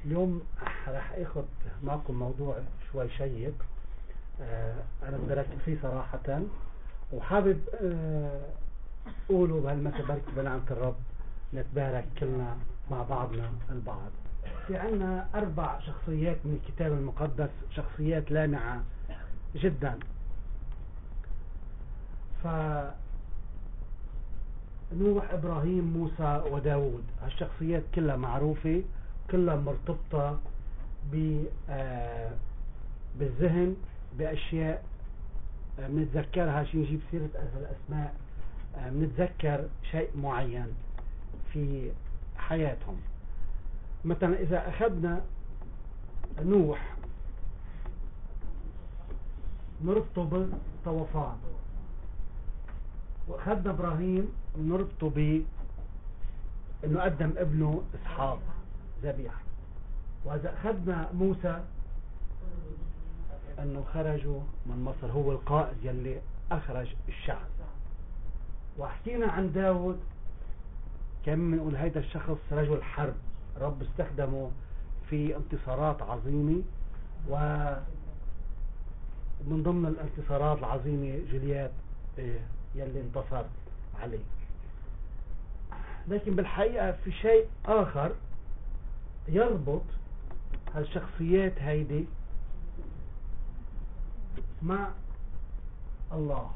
اليوم راح اخذ معكم موضوع شوي شيق. انا بدي اركز فيه صراحة، وحابب اقوله بهالمسا بركي بنعمة الرب نتبارك كلنا مع بعضنا البعض. في عنا 4 شخصيات من الكتاب المقدس، شخصيات لامعة جدا. فنوح، ابراهيم، موسى، وداود، هالشخصيات كلها معروفة، كلها مرتبطة بالذهن بأشياء بنتذكرها. شي نجيب سيرة الأسماء بنتذكر شيء معين في حياتهم. مثلا إذا أخذنا نوح نربطه بالطوفان، وأخذنا إبراهيم نربطه إنه قدم ابنه إسحاق ذبيحة، وإذا أخذنا موسى أنه خرجوا من مصر، هو القائد يلي أخرج الشعب. وحكينا عن داود كم بنقول هيدا الشخص رجل حرب، رب استخدمه في انتصارات عظيمة، ومن ضمن الانتصارات العظيمة جوليات يلي انتصر عليه. لكن بالحقيقة في شيء آخر يربط هالشخصيات هيدي مع الله.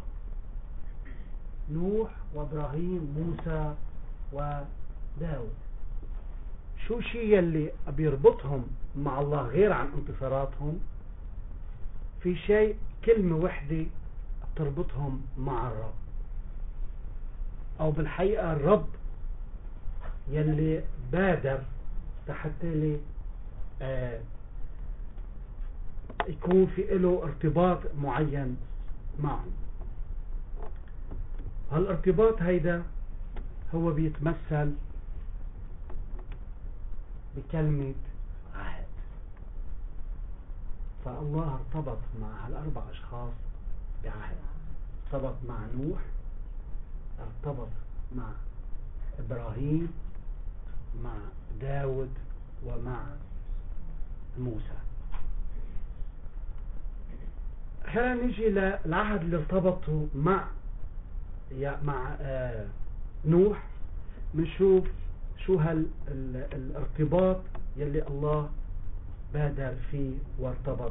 نوح وابراهيم، موسى وداود، شو شي يلي بيربطهم مع الله غير عن انتصاراتهم؟ في شيء، كلمة وحدة بتربطهم مع الرب، او بالحقيقة الرب يلي بادر حتى لي يكون في له ارتباط معين معه. هالارتباط هيدا هو بيتمثل بكلمة عهد. فالله ارتبط مع ال4 أشخاص بعهد. ارتبط مع نوح، ارتبط مع إبراهيم، مع داود، ومع موسى. خلينا نيجي للعهد اللي ارتبطوا مع نوح. بنشوف شو الارتباط يلي الله بادر فيه وارتبط.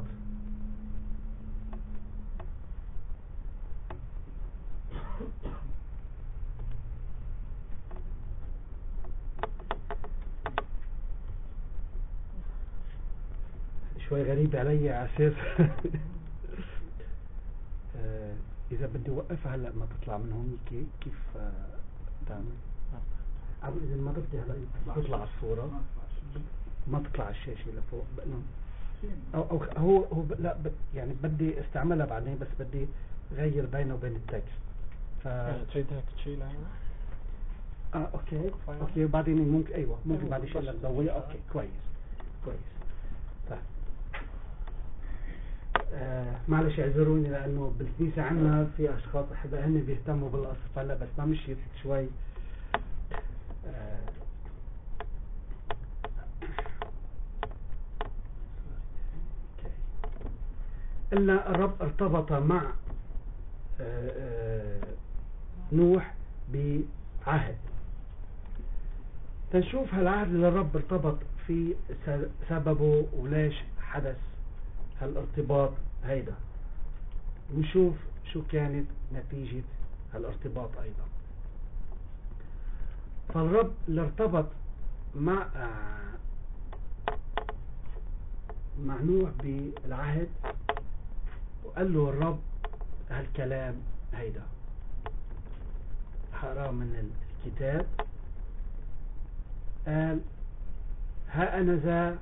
شوي غريب علي على اساس اذا بدي اوقفها هلا ما تطلع من هون كيف تعمل؟ اذا ما بدي هلا تطلع الصورة، ما تطلع الشاشة لفوق. او هو لا يعني بدي استعملها بعدين، بس بدي غير بينه وبين التكست. تريدها تشيلها؟ اوكي بعدين ممكن، ايوه ممكن بعد شيء تضويها. اوكي كويس. طيب معلش اعذروني، لانه بالكنيسة عندنا في اشخاص احباء هن بيهتموا بالقصة، فهلا بس ما مشيت شوي. إلا الرب ارتبط مع نوح بعهد. تنشوف هالعهد اللي الرب ارتبط في سببه وليش حدث هالارتباط هيدا، ونشوف شو كانت نتيجة هالارتباط أيضا. فالرب اللي ارتبط مع نوح بالعهد، وقال له الرب هالكلام هيدا. حقرأ من الكتاب. قال: ها أنا ذا،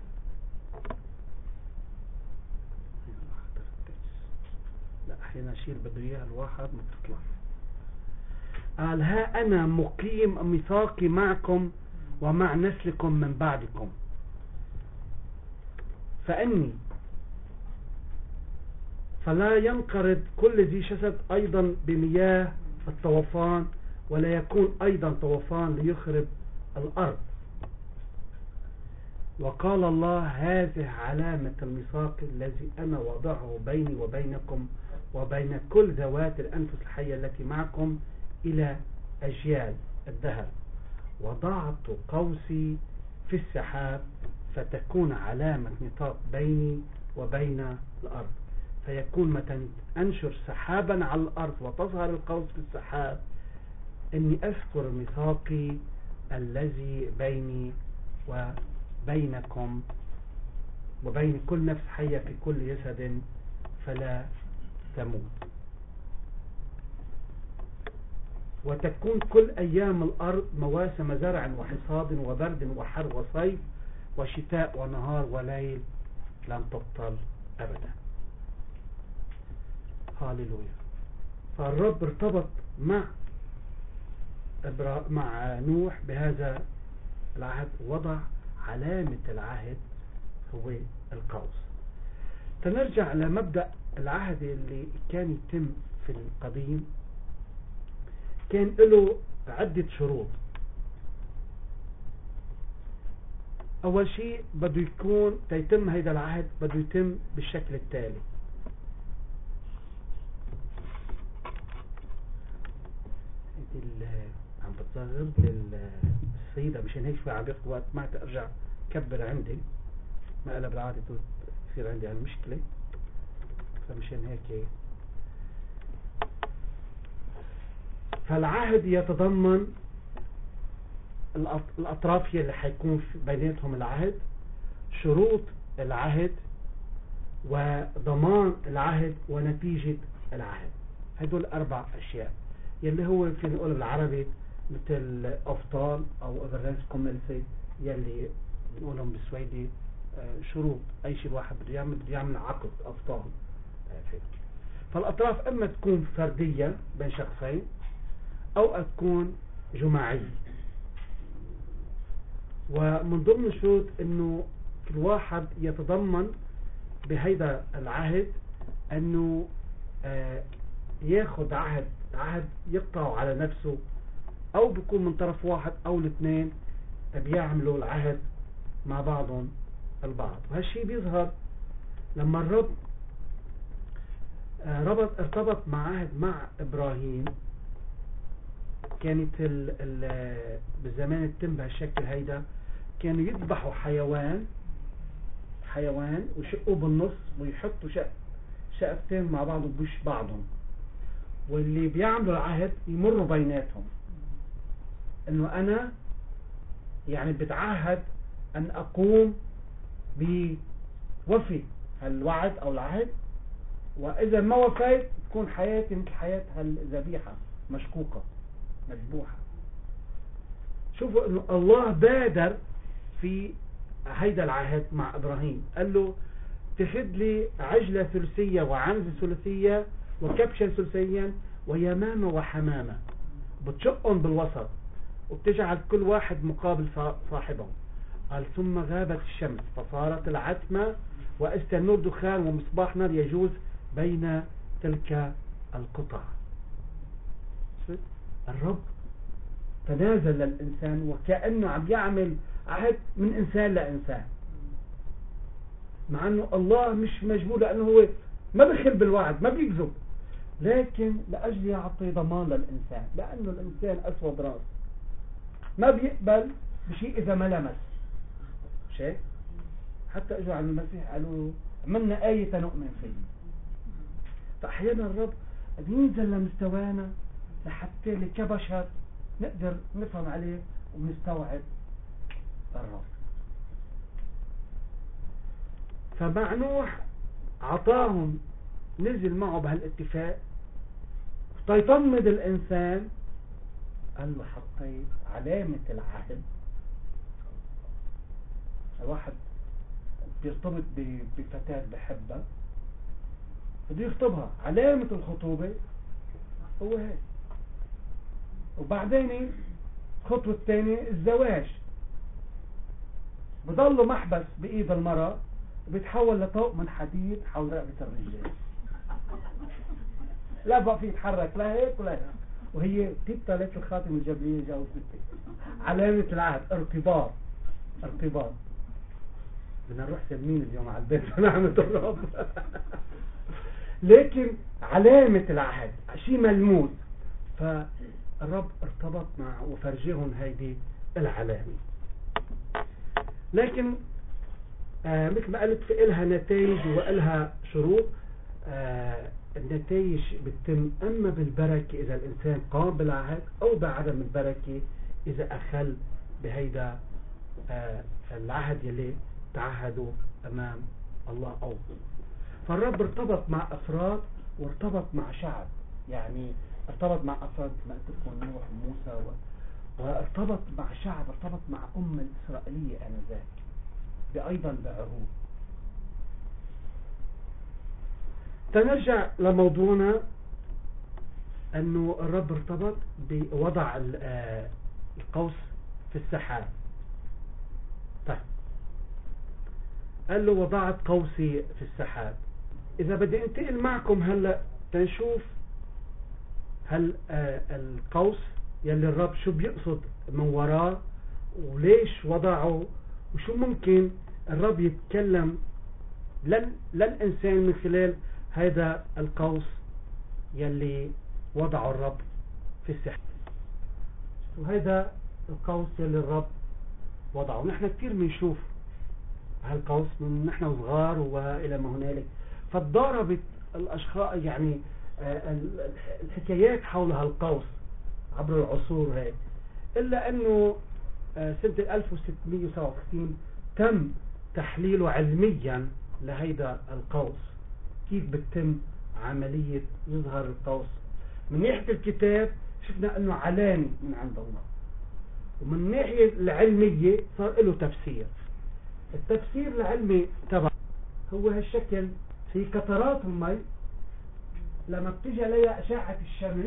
لا أحيانا أشير بده إياها الواحد ما بتطلع. قال: ها أنا مقيم ميثاقي معكم ومع نسلكم من بعدكم، فلا ينقرض كل ذي جسد أيضا بمياه الطوفان، ولا يكون أيضا طوفان ليخرب الأرض. وقال الله هذه علامة الميثاق الذي أنا وضعه بيني وبينكم وبين كل ذوات الأنفس الحية التي معكم إلى أجيال الدهر. وضعت قوسي في السحاب فتكون علامة ميثاق بيني وبين الأرض. فيكون متى أنشر سحابا على الأرض وتظهر القوس في السحاب إني أذكر ميثاقي الذي بيني وبينكم وبين كل نفس حية في كل جسد فلا تموت. وتكون كل أيام الأرض مواسم زرع وحصاد وبرد وحر وصيف وشتاء ونهار وليل لن تبطل أبدا. هاليلويا. فالرب ارتبط مع نوح بهذا العهد، وضع علامة العهد هو القوس. تنرجع لمبدأ العهد اللي كان يتم في القديم. كان له عدة شروط. أول شيء بده يكون تيتم هذا العهد بده يتم بالشكل التالي. عم بتصغر للسيدة مشان هيك شوي عم بياخد وقت ما ترجع كبر عندي، ما قلب العادة تصير عندي هالمشكلة، فمشان هيك. فالعهد يتضمن الأطراف اللي حيكون بيناتهم العهد، شروط العهد، وضمان العهد، ونتيجة العهد. هدول 4 أشياء يلي هو في نقول بالعربي مثل أفضال أو أفرنسكومنسي يلي نقولهم بالسويدي شروط. أي شيء الواحد بده يعمل عقد أفضال. فالأطراف أما تكون فردية بين شخصين أو تكون جماعية. ومن ضمن الشروط أنه كل واحد يتضمن بهيدا العهد أنه ياخد عهد يقطعه على نفسه، أو بيكون من طرف واحد أو الاثنين بيعملوا العهد مع بعضهم البعض. وهالشيء بيظهر لما الرب ارتبط مع عهد مع إبراهيم. كانت بالزمان التم بهالشكل هيدا كانوا يذبحوا حيوان ويشقوه بالنص ويحطوا شقفتين مع بعض بوش بعضهم، واللي بيعملوا العهد يمروا بيناتهم انه انا يعني بتعهد ان اقوم بوفي هالوعد او العهد، واذا ما وفيت تكون حياتي مثل حياة هالذبيحة مشكوكة مذبوحة. شوفوا انه الله بادر في هيدا العهد مع ابراهيم، قال له تخذ لي عجلة ثلثية وعنزة ثلثية وكبشا ثلثيا ويمامة وحمامة، بتشقهم بالوسط وبتجعل كل واحد مقابل صاحبه. قال ثم غابت الشمس فصارت العتمة واستنور دخان ومصباح نار يجوز بين تلك القطع. الرب تنازل للإنسان وكأنه عم يعمل عهد من إنسان لإنسان، مع أنه الله مش مجبور، لأنه هو ما بيخل بالوعد ما بيكذب، لكن لأجل يعطي ضمان للإنسان، لأنه الإنسان أسود راس ما بيقبل بشيء إذا ما لمس شيء. حتى اجوا عن المسيح قالوا عملنا آية نؤمن فيه. فأحيانا الرب ينزل لمستوانا لحتى كبشر نقدر نفهم عليه ونستوعب الرب. فمع نوح عطاهم نزل معه بهالاتفاق تيطمد الإنسان، قال له حطيت علامة العهد. الواحد بيرتبط بفتاة بحبها بده يخطبها، علامة الخطوبة هو هيك. وبعدين الخطوة الثانية الزواج، بضله محبس بإيد المرأة وبيتحول لطوق من حديد حول رقبة الرجال، لا بقى في يتحرك لا هيك ولا هيك. وهي تبتلت الخاتم الجبلية جوزتي، علامة العهد ارتباط. بدنا نروح سلمين اليوم على البيت بنعمة الرب. لكن علامة العهد شيء ملموس، فالرب ارتبط مع وفرجيهم هيدي العلامة. لكن مثل ما قلت في إلها نتائج وإلها شروط. النتائج بتتم أما بالبركة إذا الإنسان قام بالعهد، أو بعدم البركة إذا أخل بهيدا العهد يلي تعهدوا أمام الله أو. فالرب ارتبط مع أفراد وارتبط مع شعب، يعني ارتبط مع أفراد ما قلت لكم نوح وموسى وارتبط مع شعب، ارتبط مع الإسرائيلية آنذاك بأيضا بعهود. تنرجع لموضوعنا أنه الرب ارتبط بوضع القوس في السحاب. طيب قال له وضعت قوسي في السحاب. إذا بدي انتقل معكم هلأ تنشوف هل القوس يلي الرب شو بيقصد من وراه وليش وضعه، وشو ممكن الرب يتكلم للإنسان من خلال هذا القوس يلي وضعه الرب في السحاب. وهذا القوس يلي الرب وضعه. نحن كثير بنشوف هالقوس من نحن صغار وإلى ما هنالك، فاتضاربت الأشخاص يعني الحكايات حول هالقوس عبر العصور هاي. إلا أنه سنة 1667 تم تحليله علميا لهيدا القوس، كيف بتتم عملية يظهر القوس. من ناحية الكتاب شفنا أنه علامة من عند الله، ومن الناحية العلمية صار له تفسير. التفسير العلمي تبع هو هالشكل، في قطرات المي لما بتجي عليها أشعة الشمس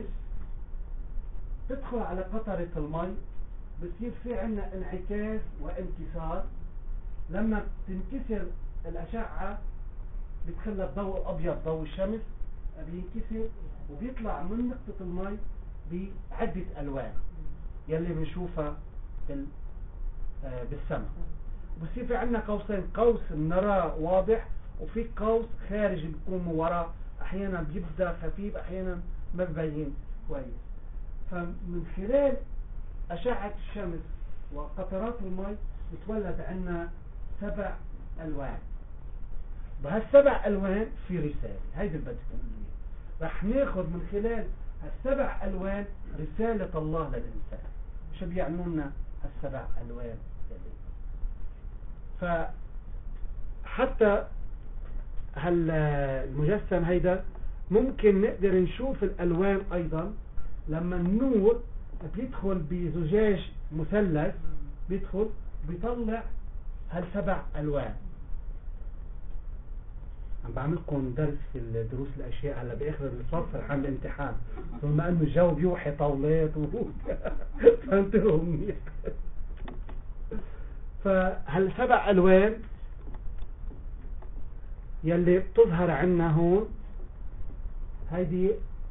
تدخل على قطرة المي، بصير في عنا انعكاس وانكسار. لما تنكسر الأشعة بتخلى الضوء الأبيض ضوء الشمس بينكسر وبيطلع من نقطة المي بعدة ألوان يلي بنشوفها بالسماء. بصير في عنا قوسين، قوس نراه واضح، وفي قوس خارجي بيكون من وراه، أحيانا بيبدأ خفيف أحيانا ما ببين كويس. فمن خلال أشعة الشمس وقطرات المي بتولد عنا 7 ألوان. بهالسبع ألوان في رسالة، هيدي بدي تقولي رح ناخذ من خلال هالسبع ألوان رسالة الله للإنسان. شو بيعنوا لنا هالسبع ألوان؟ فحتى هالمجسم هيدا ممكن نقدر نشوف الألوان أيضا لما النور بيدخل بزجاج مثلث، بيدخل بيطلع هالسبع ألوان. عم بعملكم درس في الدروس الأشياء هلا بآخر الصف رح الامتحان، ثم أنه الجو بيوحي طاولات فانتبهوا منيح. فهالسبع ألوان يلي بتظهر عنا هون هيدي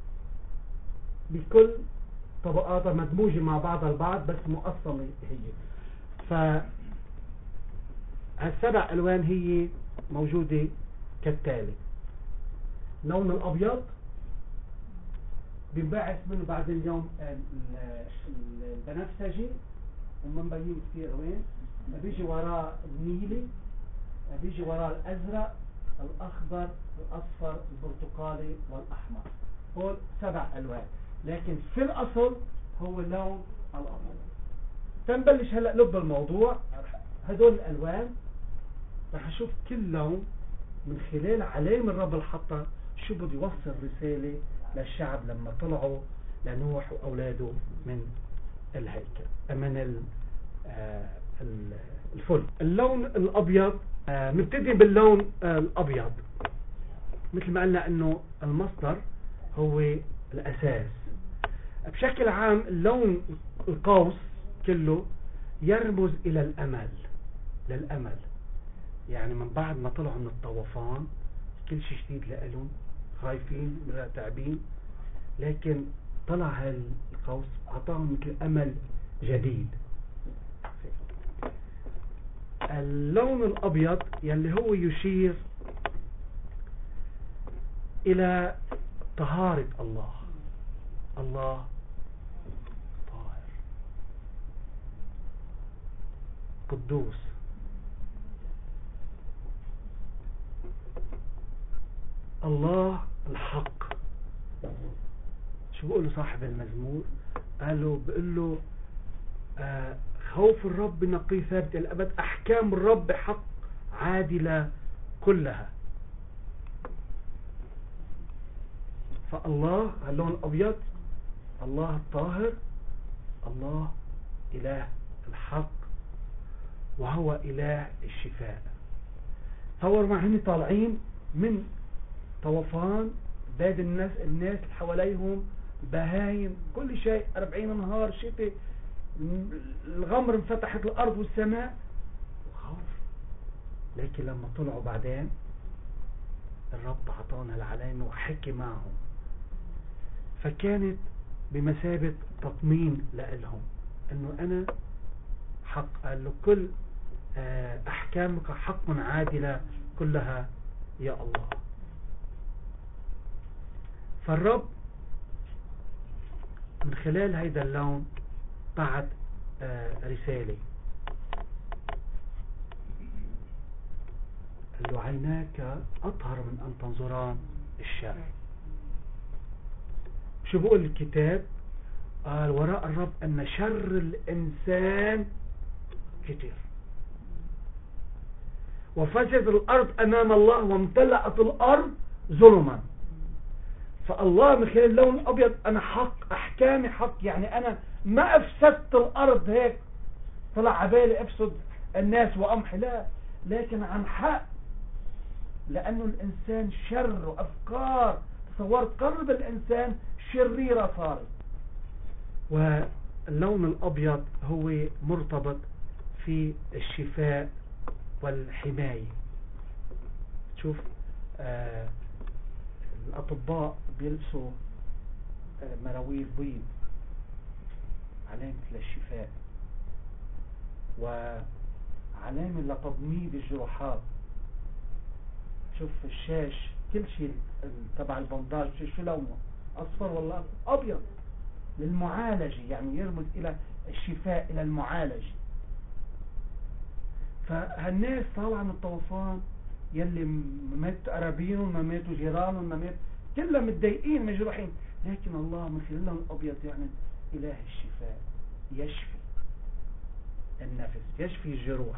بكل طبقاتها مدموجة مع بعضها البعض بس مقسمة هي. فهالسبع ألوان هي موجودة كالتالي: اللون الأبيض بينبعث منه بعد اليوم البنفسجي ومن بيجي كثير ألوان، بيجي وراه النيلي، بيجي وراه الأزرق الأخضر الأصفر البرتقالي والأحمر. هول 7 ألوان، لكن في الأصل هو اللون الأبيض. تنبلش هلأ لب الموضوع. هدول الألوان رح نشوف كل لون من خلال علامة الرب الحطة شو بده يوصل رسالة للشعب لما طلعوا لنوح وأولاده من الهيكل من الفل. اللون الأبيض نبتدي باللون الأبيض. مثل ما قلنا أنه المصدر هو الأساس. بشكل عام اللون القوس كله يرمز إلى الأمل، للأمل. يعني من بعد ما طلعوا من الطوفان كل شيء جديد لهم، خايفين مرتعبين، لكن طلع هالقوس أعطاهم مثل أمل جديد. اللون الأبيض يلي هو يشير إلى طهارة الله. الله طاهر قدوس. الله الحق. شو بقوله صاحب المزمور؟ بقول له خوف الرب نقي ثابت الأبد، أحكام الرب حق عادلة كلها. فالله اللون الأبيض، الله الطاهر، الله إله الحق، وهو إله الشفاء. تصور ما هن طالعين من طوفان، باد الناس اللي حواليهم بهايم، كل شيء 40 نهار شتاء، الغمر انفتحت الأرض والسماء وخوف. لكن لما طلعوا بعدين الرب أعطانا العلامة وحكي معهم، فكانت بمثابة تطمين لهم أنه أنا حق. قال له كل أحكامك حق عادلة كلها يا الله. فالرب من خلال هيدا اللون بعت رسالة، قال له عيناك أطهر من أن تنظران الشر. شو بقول الكتاب؟ قال وراء الرب أن شر الإنسان كتير، وفسد الأرض أمام الله وامتلأت الأرض ظلما. فالله من خلال اللون الأبيض أنا حق، أحكامي حق. يعني أنا ما أفسدت الأرض هيك طلع عبالي أفسد الناس وأمحي، لا، لكن عن حق، لأنه الإنسان شر وأفكار تصورت قلب الإنسان شريرة صارت. واللون الأبيض هو مرتبط في الشفاء والحماية. شوف الأطباء بيلبسوا مراويل بيض علامة للشفاء، وعلامة لتضميد الجروحات. شوف الشاش كل شيء تبع البنداج شو لونه؟ أصفر ولا أبيض؟ للمعالجة، يعني يرمز إلى الشفاء، إلى المعالجة. فهالناس طالعة من الطوفان، يلي ماتوا قرابينهم، ما ماتوا جيرانهم، ما ماتوا، كلهم متضايقين مجروحين، لكن الله من خلال اللون الأبيض يعني إله الشفاء، يشفي النفس، يشفي الجروح،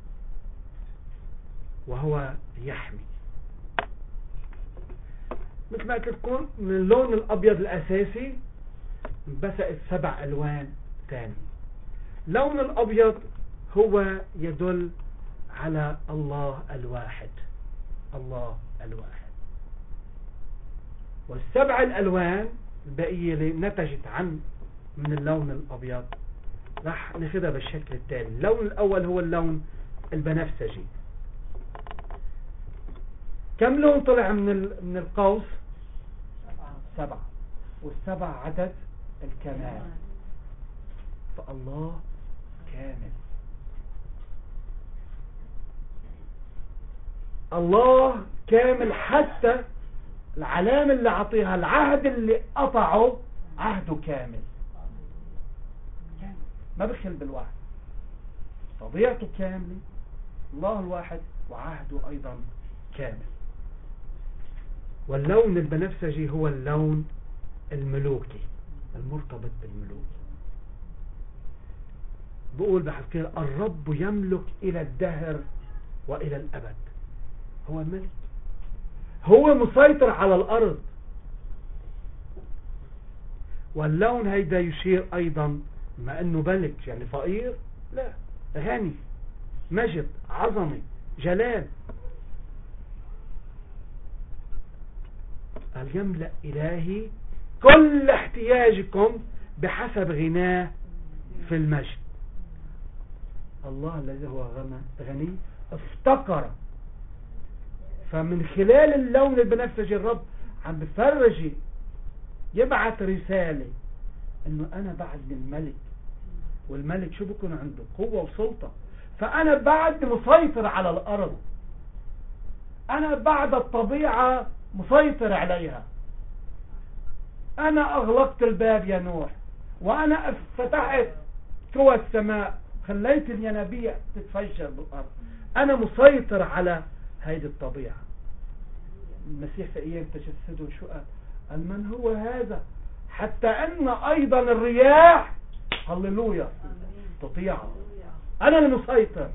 وهو يحمي. مثل ما قلت لكم من اللون الأبيض الأساسي بثقت 7 ألوان ثاني. لون الأبيض هو يدل على الله الواحد، الله الواحد. وال7 الألوان البقية اللي نتجت من اللون الأبيض راح ناخدها بالشكل التالي. اللون الأول هو اللون البنفسجي. كم لون طلع من القوس؟ 7. وال7 عدد الكمال. فالله كامل، الله كامل. حتى العلامة اللي عطيها، العهد اللي قطعه عهده كامل، ما بخل بالواحد. طبيعته كاملة، الله الواحد، وعهده أيضا كامل. واللون البنفسجي هو اللون الملوكي المرتبط بالملوك. بقول بحكي الرب يملك إلى الدهر وإلى الأبد. هو الملك، هو مسيطر على الأرض. واللون هيدا يشير أيضا ما أنه ملك، يعني فقير؟ لا، غني، مجد، عظمة، جلال. قال يملأ إلهي كل احتياجكم بحسب غناه في المجد. الله الذي هو غني افتقر. فمن خلال اللون البنفسجي الرب عم بفرجي، يبعث رسالة انه انا بعد الملك. والملك شو بكون عنده؟ قوة وسلطة. فأنا بعد مسيطر على الأرض، أنا بعد الطبيعة مسيطر عليها. أنا أغلقت الباب يا نوح، وأنا فتحت قوى السماء، خليت الينابيع تتفجر بالأرض. أنا مسيطر على هذه الطبيعة. المسيح في أيام تجسده شو قال من هو هذا حتى أن أيضا الرياح هللويا تطيعه. أنا المسيطر،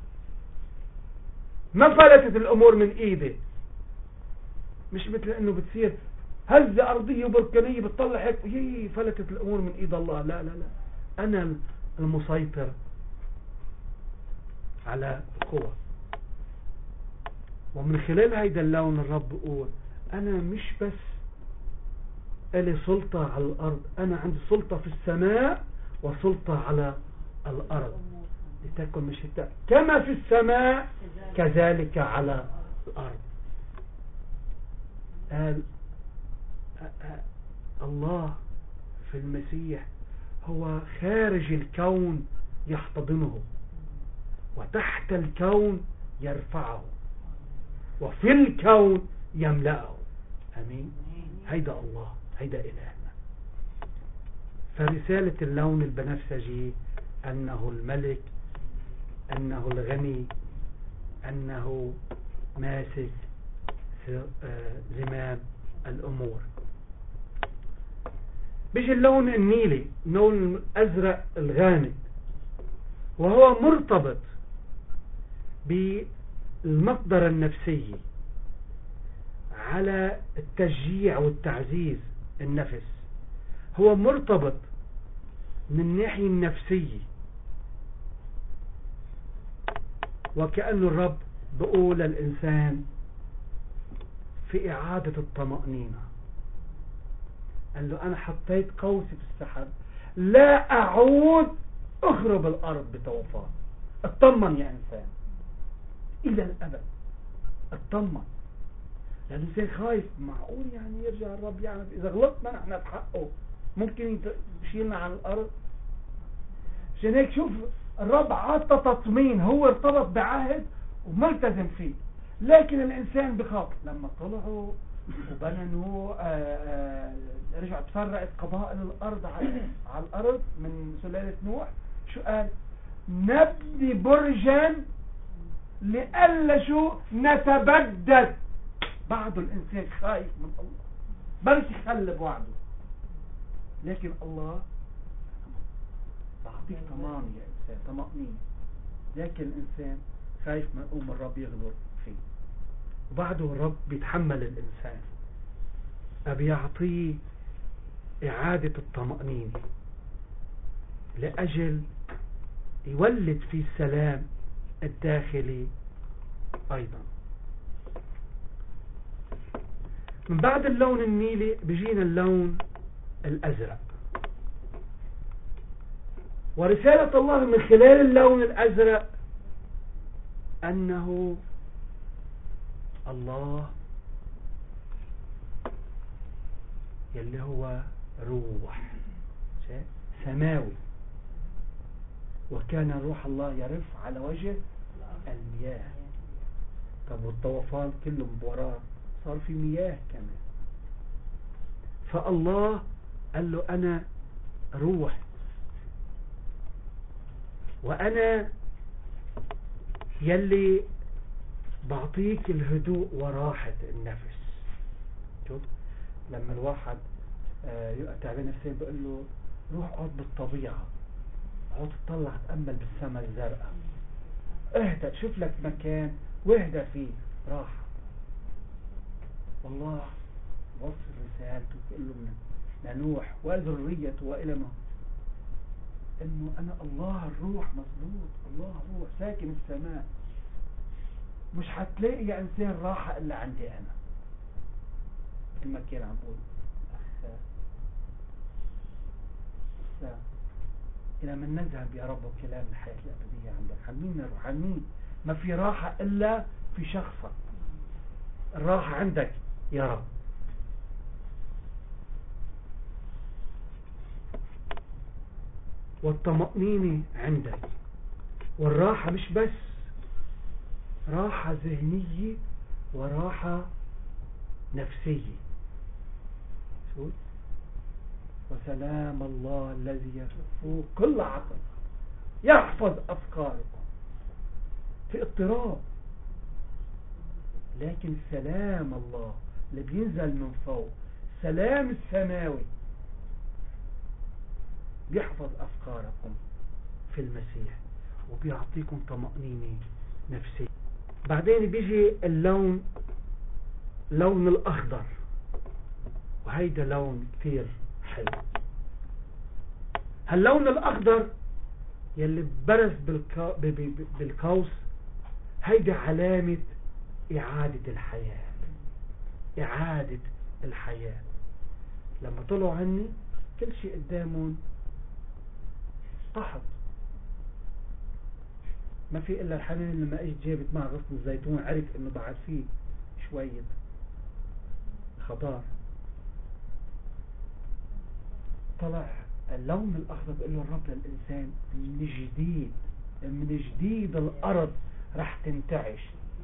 ما فلتت الأمور من إيدي. مش مثل أنه بتصير هزة أرضية وبركانية بتطلع هيك فلتت الأمور من إيد الله. لا لا لا، أنا المسيطر على القوة. ومن خلال هيدا اللون الرب يقول أنا مش بس لي سلطة على الأرض، أنا عندي سلطة في السماء وسلطة على الأرض. لتكن مشيئتك كما في السماء كذلك على الأرض. قال الله في المسيح هو خارج الكون يحتضنه، وتحت الكون يرفعه، وفي الكون يملأه. أمين. هيدا الله، هيدا إلهنا. فرسالة اللون البنفسجي أنه الملك، أنه الغني، أنه ماسك زمام الأمور. بيجي اللون النيلي، اللون الأزرق الغامق، وهو مرتبط بالمقدرة النفسية على التشجيع والتعزيز النفس. هو مرتبط من الناحية النفسية، وكأن الرب بقول للإنسان في إعادة الطمأنينة. قال له أنا حطيت قوسي في السحاب، لا أعود أخرب الأرض بطوفان. اطمن يا إنسان إلى الأبد، اطمن. لأنه الإنسان خايف، معقول يعني يرجع الرب يعمل إذا غلطنا نحن بحقه ممكن يشيلنا عن الأرض. عشان هيك شوف الرب عطى تطمين، هو ارتبط بعهد وملتزم فيه. لكن الإنسان بخاف. لما طلعوا وبنوا رجعت تفرقت قبائل الأرض على الأرض من سلالة نوح، شو قال؟ نبني برجا لألا شو نتبدد. بعده الإنسان خايف من الله، بلش يخلب وعده. لكن الله بعطيك طمان يا إنسان، طمأنينة. لكن الإنسان خايف من يقوم الرب يغدر فيه، وبعده الرب بيتحمل الإنسان، بيعطيه إعادة الطمأنينة لأجل يولد فيه السلام الداخلي أيضا. من بعد اللون النيلي بيجينا اللون الأزرق. ورسالة الله من خلال اللون الأزرق أنه الله يلي هو روح سماوي، وكان روح الله يرف على وجه المياه. طب والطوفان كلهم وراه صار في مياه كمان. فالله قال له أنا روح، وأنا يلي بعطيك الهدوء وراحة النفس. شوف لما الواحد تعبان نفسيا بقول له روح اقعد بالطبيعة، اقعد تطلع تأمل بالسماء الزرقاء، اهدى، شوف لك مكان واهدى فيه راحة. والله وصل رسالته كله لنوح وذريته وإلى ما انه انا الله الروح مظبوط، الله روح ساكن السماء. مش هتلاقي يا انسان راحة الا عندي انا. لما كان عم بقول إلى من نذهب يا رب وكلام الحياة الأبدية عندك. عن نروح؟ عن مين؟ ما في راحة إلا في شخصك. الراحة عندك يا رب. والطمأنينة عندك. والراحة مش بس راحة ذهنية وراحة نفسية. شو؟ وسلام الله الذي يفوق كل عقل يحفظ أفكاركم. في اضطراب، لكن سلام الله اللي بينزل من فوق، سلام السماوي بيحفظ أفكاركم في المسيح وبيعطيكم طمأنينة نفسية. بعدين بيجي اللون، لون الأخضر، وهيدا لون كثير حلو. هاللون الأخضر يلي برز بالقوس هيدا علامة إعادة الحياة. إعادة الحياة. لما طلعوا هني كل شيء قدامهم قحط، ما في إلا الحنان لما اجت جابت مع غصن الزيتون عرف إنه بعد فيه شوية خضار. طلع اللون الأخضر بيقول له الرب للإنسان من جديد الأرض رح تنتعش.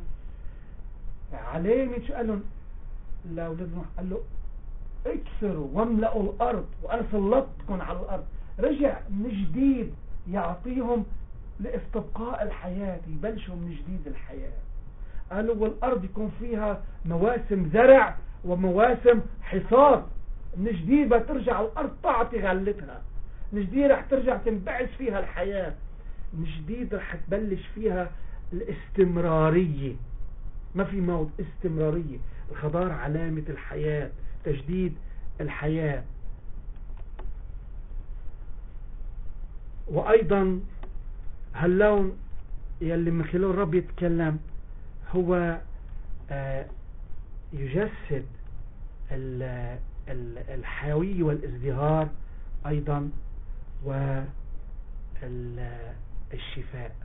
علامة شو قال لهم لأولاد نوح؟ قال له اكسروا واملأوا الأرض وأنا سلطتكم على الأرض. رجع من جديد يعطيهم لاستبقاء الحياة، يبلشوا من جديد الحياة. قالوا والأرض يكون فيها مواسم زرع ومواسم حصاد. من جديد بترجع الأرض تعطي غلتها، من جديد رح ترجع تنبعث فيها الحياة، من جديد رح تبلش فيها الاستمرارية. ما في موت، استمرارية. الخضار علامة الحياة، تجديد الحياة. وأيضا هاللون يلي من خلال الرب يتكلم هو يجسد الحيوية والازدهار أيضا، والشفاء.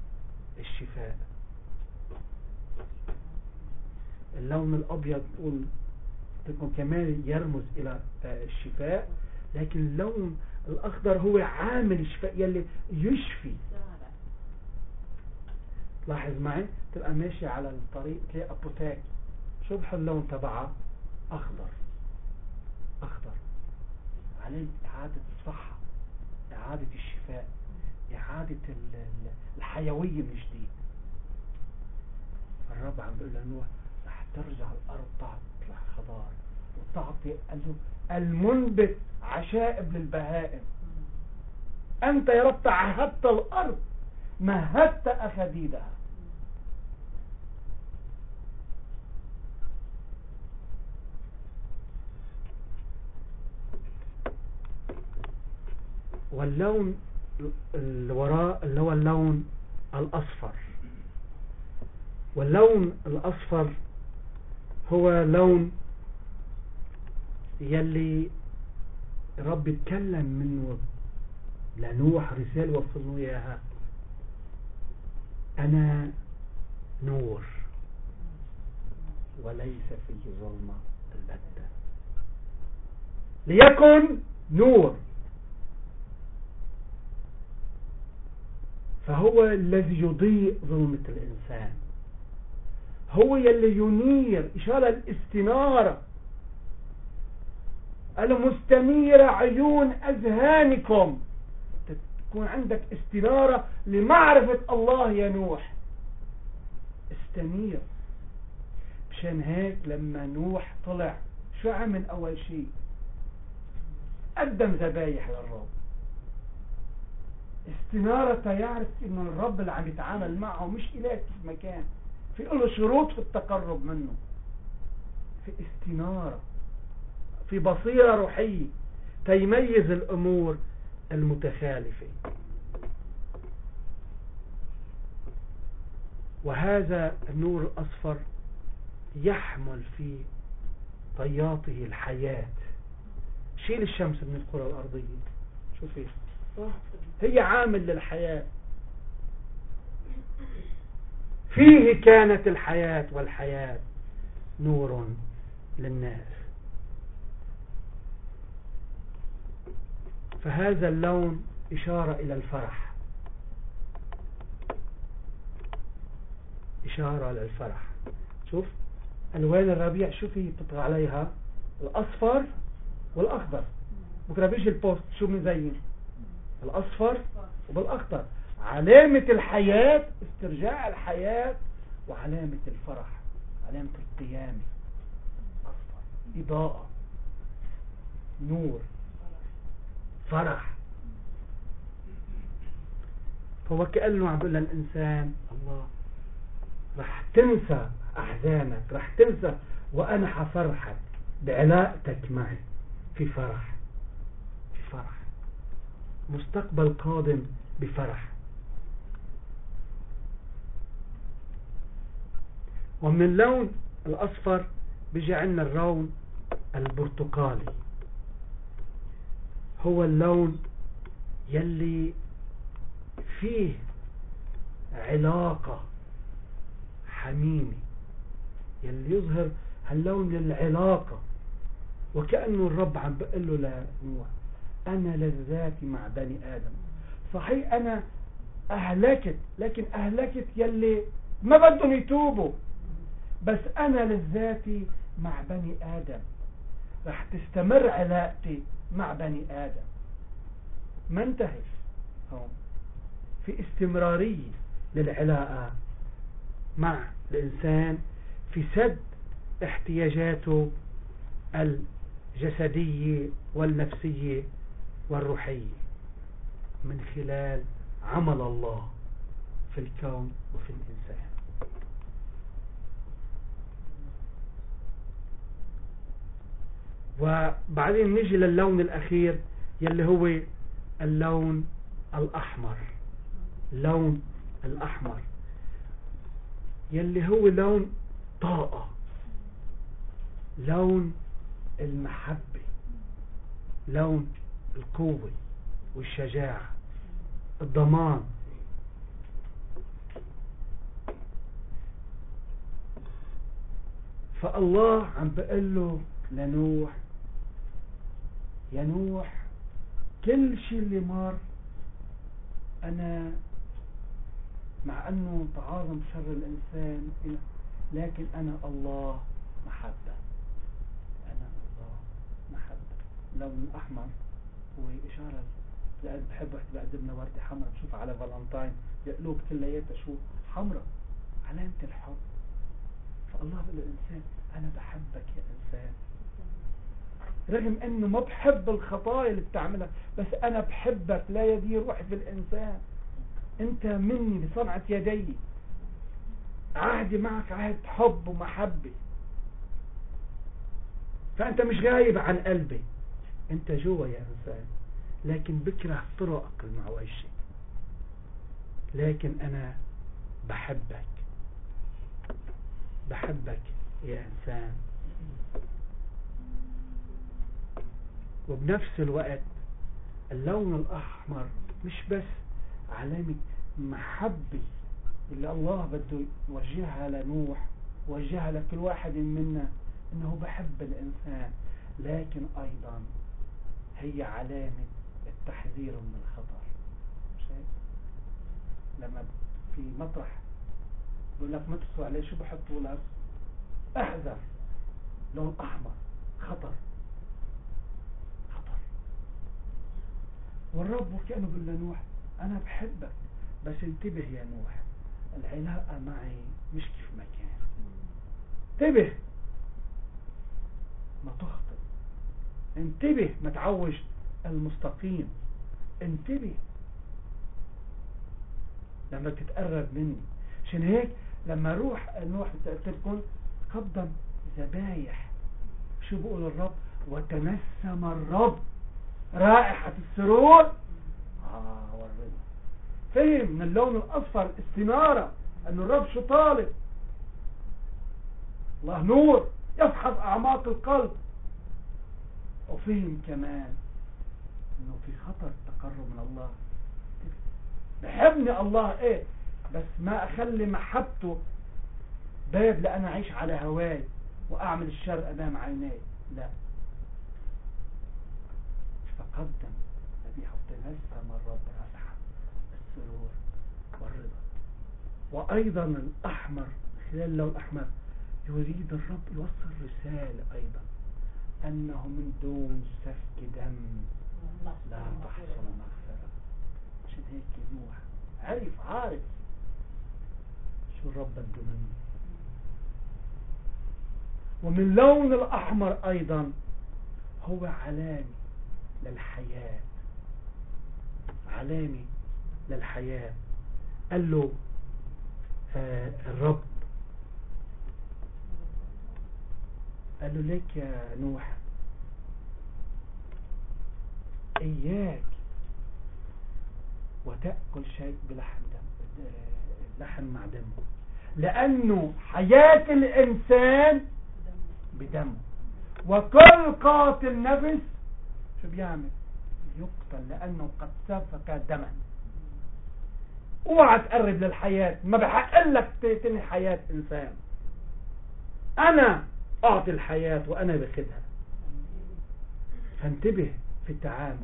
اللون الأبيض تكون كمان يرمز إلى الشفاء، لكن اللون الأخضر هو عامل الشفاء يلي يشفي. لاحظ معي، تبقى ماشي على الطريق تلاقي أبوتاك، شو بحل اللون تبعها؟ أخضر. عليه إعادة الصحة، إعادة الشفاء، إعادة الحيوية من جديد. الرب عم بيقول لنوح رح ترجع الأرض تعطي خضار وتعطي المنبت عشائب للبهائم. أنت يا رب عهدت الأرض، مهدت أخديدها. واللون الوراء اللي هو اللون الأصفر. واللون الأصفر هو لون يلي رب يتكلم منه لنوح رسالة وصلنا إياها: أنا نور وليس فيه ظلمة البتة، ليكن نور. فهو الذي يضيء ظلمة الإنسان، هو يلي ينير. إشارة الاستنارة، المستنيرة عيون أذهانكم، تكون عندك استنارة لمعرفة الله يا نوح. استنير. مشان هيك لما نوح طلع شو عمل؟ أول شيء قدم ذبايح للرب. استنارة يعرف إنه الرب اللي عم يتعامل معه مش إله في مكان، في له شروط في التقرب منه، في استنارة، في بصيرة روحية تيميز الأمور المتخالفة. وهذا النور الأصفر يحمل في طياته الحياة. شيل الشمس من الكرة الأرضية، شوفي هي عامل للحياة. فيه كانت الحياة، والحياة نور للناس. فهذا اللون إشارة إلى الفرح. إشارة للفرح. شوف ألوان الربيع شو في بتطغى عليها؟ الأصفر والأخضر. بكرة بيجي البوست شو مزين؟ الأصفر وبالأخضر، علامة الحياة، استرجاع الحياة، وعلامة الفرح، علامة القيامة. أصفر إضاءة، نور، فرح. هو كأنه عم بيقول للإنسان الله رح تنسى أحزانك، رح تنسى وأنا حفرحك بعلاقتك معي في فرح، في فرح، مستقبل قادم بفرح. ومن اللون الأصفر بيجي عندنا اللون البرتقالي، هو اللون يلي فيه علاقة حميمة، يلي يظهر هاللون للعلاقة. وكأنه الرب عم بيقول له لنوح أنا لذاتي مع بني آدم. صحيح أنا أهلكت، لكن أهلكت يلي ما بدهم يتوبوا، بس أنا لذاتي مع بني آدم، رح تستمر علاقتي مع بني آدم، ما انتهت هون، في استمرارية للعلاقة مع الإنسان في سد احتياجاته الجسدية والنفسية والروحية من خلال عمل الله في الكون وفي الإنسان. وبعدين نجي للون الأخير يلي هو اللون الأحمر. اللون الأحمر يلي هو لون طاقة، لون المحبة، لون القوة والشجاعة، الضمان. فالله عم بقول له لنوح يا نوح كل شيء اللي مر أنا مع أنه تعاظم شر الإنسان لكن أنا الله محبة، أنا الله محبة. اللون الأحمر هو إشارة لأن بحب واحد بقدم لنا وردة حمراء بشوف على فالنتاين يقلوب كلياتها شو حمراء، علامة الحب. فالله بيقول للإنسان أنا بحبك يا إنسان، رغم أنه ما بحب الخطايا اللي بتعملها، بس أنا بحبك لا يدير روحي في الإنسان، أنت مني بصنعة يدي، عهدي معك عهد حب ومحبة. فأنت مش غايب عن قلبي، أنت جوا يا إنسان، لكن بكره طرقك المعوجة، لكن أنا بحبك، بحبك يا إنسان. وبنفس الوقت اللون الأحمر مش بس علامة محبة اللي الله بده يوجهها لنوح، وجهها لكل واحد منا انه بحب الانسان، لكن ايضا هي علامة التحذير من الخطر. شايف لما في مطرح بقول لك ما تسوى عليه شو بحطوا لك؟ احذر، لون احمر، خطر، خطر. والرب وكأنه بيقول لنوح انا بحبك، بس انتبه يا نوح، العلاقة معي مش كيف ما كان، انتبه ما تخطئ، انتبه ما تعوج المستقيم، انتبه لما تتقرب مني. عشان هيك لما روح نوح تكون قدم ذبايح، شو بقول الرب؟ وتنسم الرب رائحة السرور والرضا. فهم من اللون الأصفر الاستنارة أن الرب شو طالب، الله نور يفحص أعماق القلب. وفهم كمان أنه في خطر تقرب من الله. بحبني الله إيه، بس ما أخلي محبته باب لأنا أعيش على هواي وأعمل الشر أمام عيني، لا. فقدم ذبيحة تنسم الرب رائحة السرور والرضا. وأيضا الأحمر، خلال اللون الأحمر يريد الرب يوصل رسالة أيضا أنه من دون سفك دم لا تحصل مغفرة. عشان هيك نوح عارف شو الرب بده منه. ومن اللون الأحمر أيضا هو علامة للحياة، علامة للحياة. قال له الرب قال له ليك يا نوح إياك وتأكل شيء بلحم دم، لحم مع دم، لأنه حياة الإنسان بدم، وكل قاتل نفس شو بيعمل؟ يقتل، لأنه قد سفك دما. اوعى تقرب للحياة، ما بحق لك تنهي حياة إنسان. أنا أعطي الحياة وأنا بخدها. فانتبه في التعامل.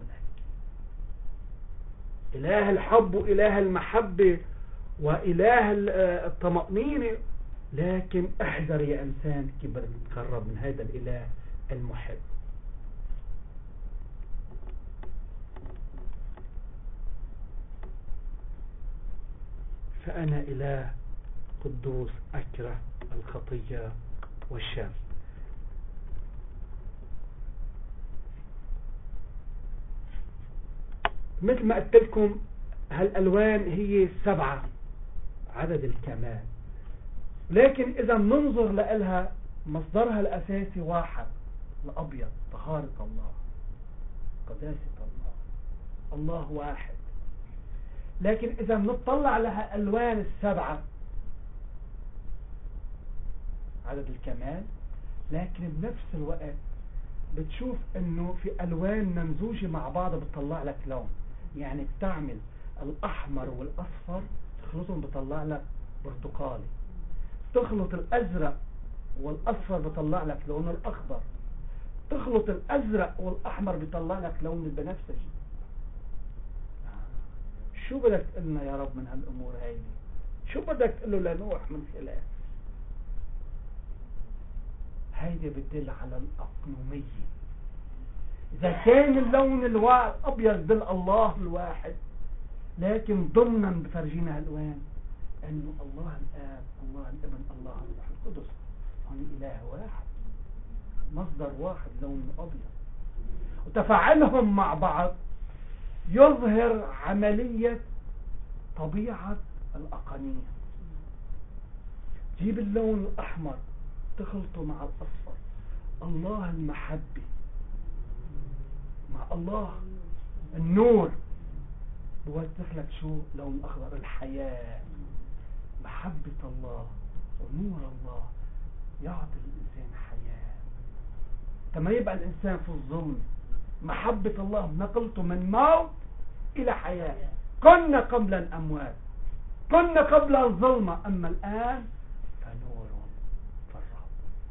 إله الحب وإله المحبة وإله الطمأنينة، لكن احذر يا إنسان كيف بدك تقرب من هذا الإله المحب. فأنا إله قدوس أكره الخطية والشر. مثل ما قلت لكم هالألوان هي 7 عدد الكمال، لكن إذا ننظر لها مصدرها الأساسي واحد، الأبيض، طهارة الله، قداسة الله، الله واحد. لكن إذا نطلع لها ألوان 7 عدد الكمال، لكن بنفس الوقت بتشوف انه في الوان ممزوجة مع بعض بتطلع لك لون. يعني بتعمل الاحمر والاصفر تخلطهم بتطلع لك برتقالي، تخلط الازرق والاصفر بتطلع لك لون الاخضر، تخلط الازرق والاحمر بيطلع لك لون البنفسجي. شو بدك تقلنا يا رب من هالامور هيدي؟ شو بدك تقله لنوح من خلال هيدي؟ بتدل على الأقنومية. إذا كان اللون الأبيض دل الله الواحد، لكن ضمنا بفرجينا هالألوان أنه الله الآب، الله الابن، الله الروح القدس هم إله واحد، مصدر واحد، لون أبيض، وتفاعلهم مع بعض يظهر عملية طبيعة الأقانية. جيب اللون الأحمر تخلطه مع الأصفر، الله المحبة مع الله النور، بوضح لك شو لون أخضر، الحياة، محبة الله ونور الله يعطي الإنسان حياة. كما يبقى الإنسان في الظلم، محبة الله نقلته من موت إلى حياة. كنا قبلا أموات، كنا قبلا ظلمة، أما الآن فنور في الرب.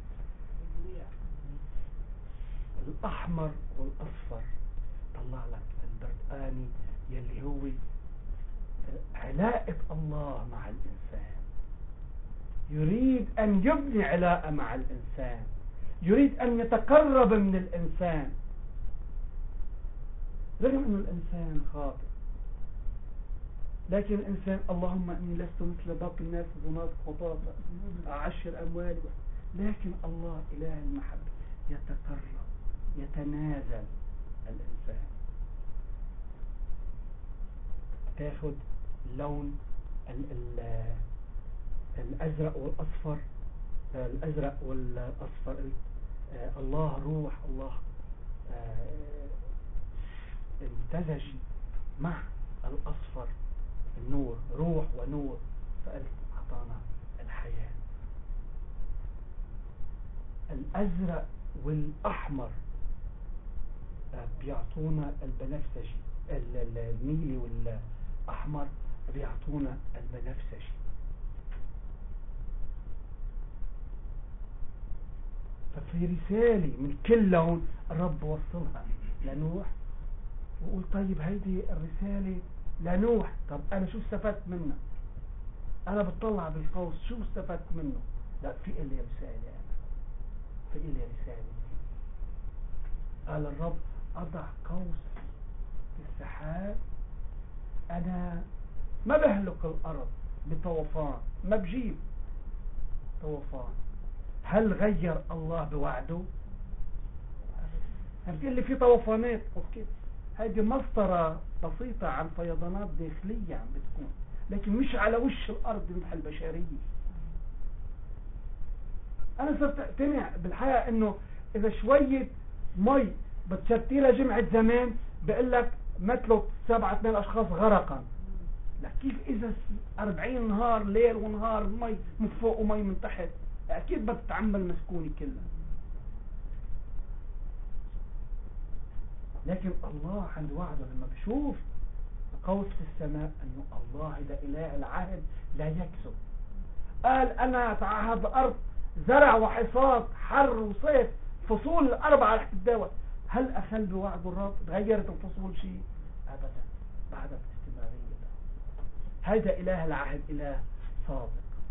الأحمر والأصفر طلع لك البرتقاني يلي هو علاقة الله مع الإنسان. يريد أن يبني علاقة مع الإنسان، يريد أن يتقرب من الإنسان، رغم أن الإنسان خاطئ، لكن الإنسان اللهم إني لست مثل باقي الناس ظنات خطاة أعشر أموالي، لكن الله إله المحبة يتقرب، يتنازل الإنسان. تاخد لون الأزرق والأصفر، الأزرق والأصفر، الله روح، الله امتزج مع الأصفر، النور، روح ونور، فقلت أعطانا الحياة. الأزرق والأحمر بيعطونا البنفسجي، النيلي والأحمر بيعطونا البنفسجي. ففي رسالة من كل لون الرب وصلها لنوح، وقول طيب هيدي الرسالة لنوح، طب أنا شو استفدت منها؟ أنا بتطلع بالقوس شو استفدت منه؟ لا، في إلي رسالة، أنا في إلي رسالة. قال الرب أضع قوس في السحاب، أنا ما بهلك الأرض بطوفان، ما بجيب طوفان. هل غير الله بوعده؟ هتقول لي في طوفانات، اوكي، هذه مسطرة بسيطة عن فيضانات داخلية عم بتكون، لكن مش على وش الأرض مثل البشرية. أنا صرت أقتنع بالحقيقة إنه إذا شوية مي بتشتيلها جمعة زمان بقول لك مثلوا 7-8 أشخاص غرقا. لا، كيف إذا 40 نهار ليل ونهار مي من فوق ومي من تحت؟ أكيد بتتعمل مسكونة كلها. لكن الله عند وعده لما بشوف قوس في السماء أنه الله إذا إله العهد لا يكذب. قال أنا أتعهد بأرض زرع وحصاد، حر وصيف، فصول الأربعة رح تتداول. هل أخل بوعد الرب؟ تغيرت الفصول شيء؟ أبدا، بعد الاستمرارية. هذا إله العهد، إله صادق.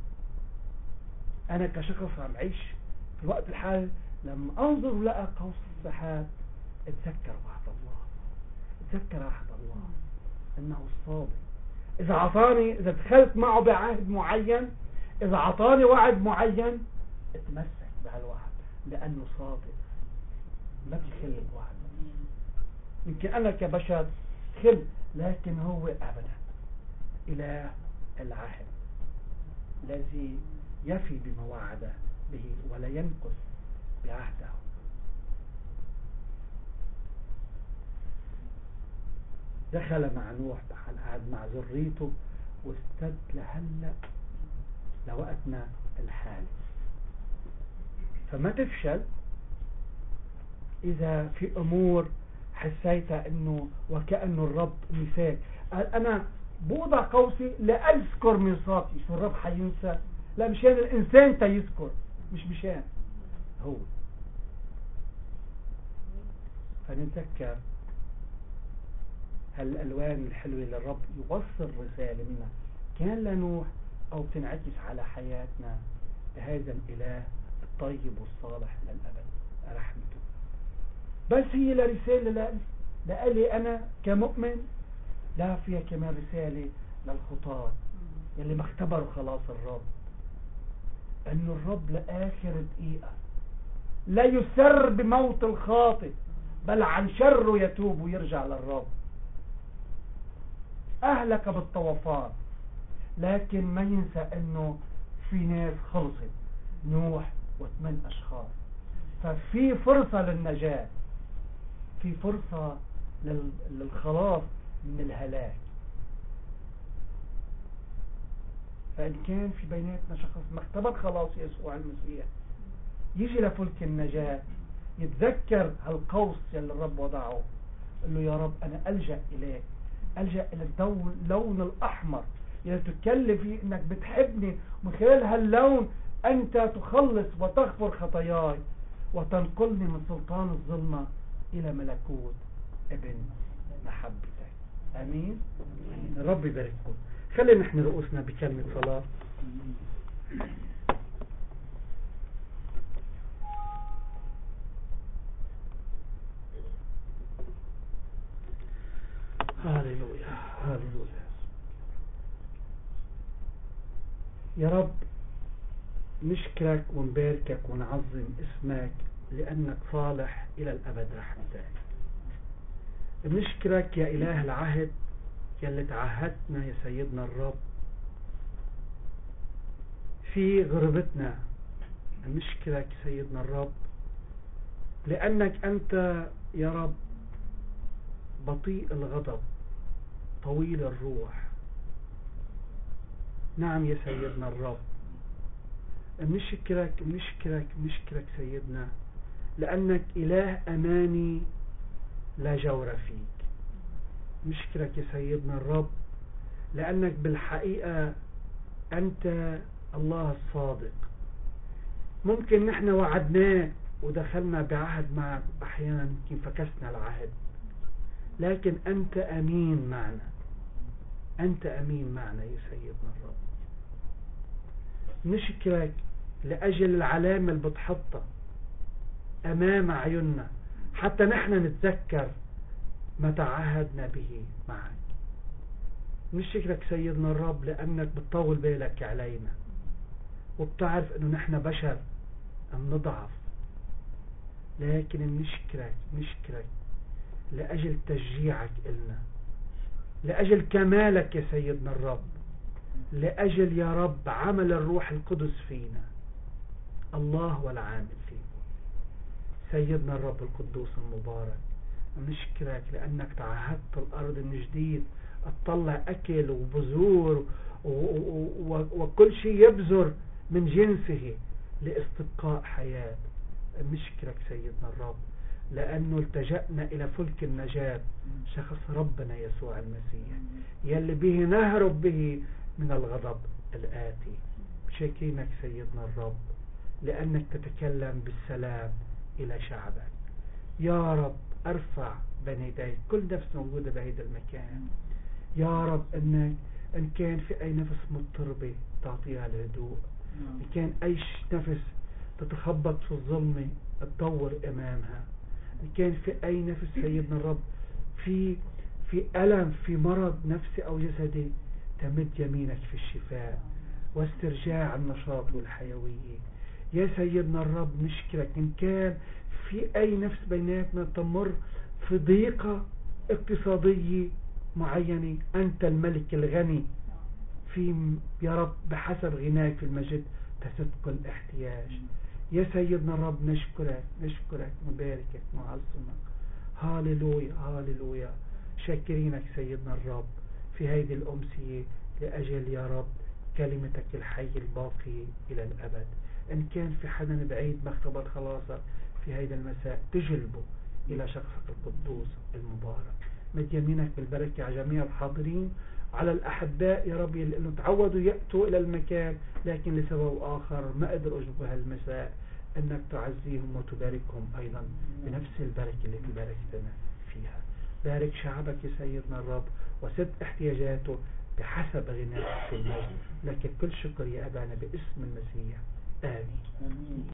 أنا كشخص عم عيش في الوقت الحالي لما أنظر ولقى قوس السحاب اتذكر وعد الله، اتذكر عهد الله أنه الصادق. إذا عطاني، إذا دخلت معه بعهد معين، إذا عطاني وعد معين، اتمسك بهالوعد لأنه صادق، ما بيخل بوعد. يمكن أنا كبشر خل، لكن هو أبدا إله العهد الذي يفي بما وعد به ولا ينقص بعهده. دخل مع نوح، قعد مع ذريته واستد لهلا لوقتنا الحالي. فما تفشل إذا في أمور حسيت أنه وكأنه الرب نساك. قال أنا بوضع قوسي لأذكر ميثاقي. شو الرب حينسى؟ لا، مشان الإنسان تيذكر، مش مشان هو. فنتذكر هالألوان الحلوة للرب يوصل رسالة منها كان لنوح أو بتنعكس على حياتنا بهذا الإله الطيب والصالح للأبد رحمته. بس هي لرسالة لألي أنا كمؤمن، لا، فيها كمان رسالة للخطاة يلي ما اختبروا خلاص الرب، أنه الرب لآخر دقيقة لا يسر بموت الخاطئ، بل عن شره يتوب ويرجع للرب. أهلك بالطوفان، لكن ما ينسى أنه في ناس خلصت، نوح و8 أشخاص. ففي فرصة للنجاة، في فرصة للخلاص من الهلاك. فإن كان في بيناتنا شخص ما اختبر خلاص يسوع المسيح، يجي لفلك النجاة يتذكر هالقوس يلي الرب وضعه، قال له يا رب أنا ألجأ إليك، ألجأ إلى اللون الأحمر يلي تتكلم فيه إنك بتحبني، ومن خلال هاللون أنت تخلص وتغفر خطاياي وتنقلني من سلطان الظلمة إلى ملكوت ابن محبتك. أمين. الرب يبارككم. خلينا نحن رؤوسنا بكلمة صلاة. هاليلويا هاليلويا. يا رب نشكرك ونباركك ونعظم اسمك لأنك صالح إلى الأبد رحمتك. نشكرك يا إله العهد يلي تعهدنا يا سيدنا الرب في غربتنا. نشكرك سيدنا الرب لأنك أنت يا رب بطيء الغضب طويل الروح. نعم يا سيدنا الرب، نشكرك نشكرك نشكرك سيدنا لأنك إله أماني لا جور فيك. نشكرك يا سيدنا الرب لأنك بالحقيقة أنت الله الصادق. ممكن نحن وعدناك ودخلنا بعهد معك، أحيانا يمكن فكسنا العهد، لكن أنت أمين معنا، أنت أمين معنا يا سيدنا الرب. نشكرك لأجل العلامة اللي بتحطها أمام عيوننا حتى نحن نتذكر ما تعهدنا به معك. نشكرك سيدنا الرب لأنك بتطول بالك علينا وبتعرف أنه نحن بشر نضعف، لكن نشكرك لأجل تشجيعك إلنا، لأجل كمالك يا سيدنا الرب، لأجل يا رب عمل الروح القدس فينا، الله والعامل فينا. سيدنا الرب القدوس المبارك، نشكرك لأنك تعهدت الأرض من جديد تطلع أكل وبذور وكل شيء يبذر من جنسه لاستبقاء حياة. نشكرك سيدنا الرب لأنه التجأنا إلى فلك النجاة شخص ربنا يسوع المسيح يلي به نهرب به من الغضب الآتي. شاكرينك سيدنا الرب لأنك تتكلم بالسلام إلى شعبك. يا رب أرفع بين يديك كل نفس موجودة بهذا المكان. يا رب إنك إن كان في أي نفس مضطربة تعطيها الهدوء، إن كان أي نفس تتخبط في الظلمة تدور أمامها، إن كان في أي نفس سيدنا الرب في ألم في مرض نفسي أو جسدي تمد يمينك في الشفاء واسترجاع النشاط والحيوية. يا سيدنا الرب نشكرك إن كان في أي نفس بيناتنا تمر في ضيقة اقتصادية معينة، أنت الملك الغني في يا رب بحسب غناك في المجد تسد كل احتياج. يا سيدنا الرب نشكرك نباركك نعظمك. هاليلويا هاليلويا. شاكرينك سيدنا الرب في هذه الأمسية لأجل يا رب كلمتك الحي الباقي إلى الأبد. إن كان في حدا بعيد مختبر خلاصك في هذا المساء تجلبه إلى شخصك القدوس المبارك. مد يمينك بالبركة على جميع الحاضرين، على الأحباء يا رب اللي تعودوا يأتوا إلى المكان لكن لسبب آخر ما قدروا يجوا هالمساء، أنك تعزيهم وتباركهم أيضا بنفس البركة اللي تباركتنا فيها. بارك شعبك يا سيدنا الرب وسد احتياجاته بحسب غناك في المجد. لك كل شكر يا أبانا باسم المسيح، آمين.